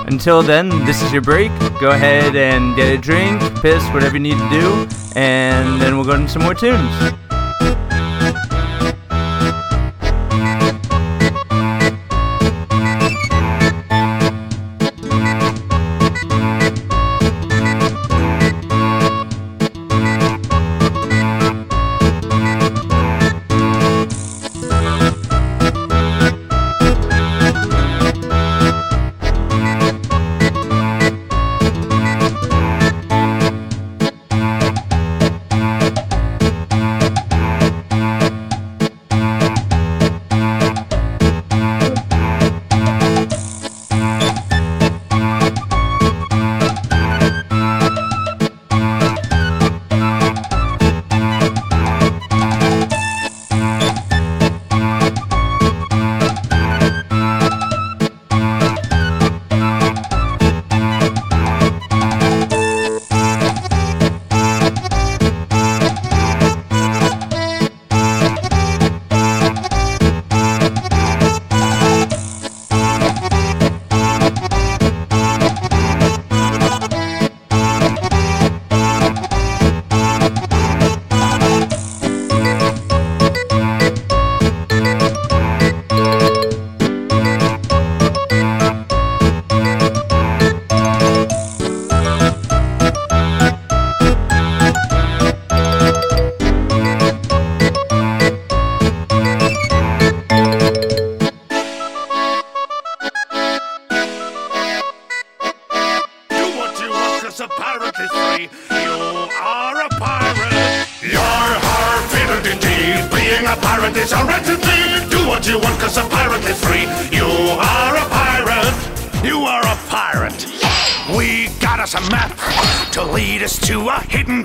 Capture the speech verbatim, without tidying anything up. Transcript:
Until then, this is your break. Go ahead and get a drink, piss, whatever you need to do, and then we'll go into some more tunes. To lead us to a hidden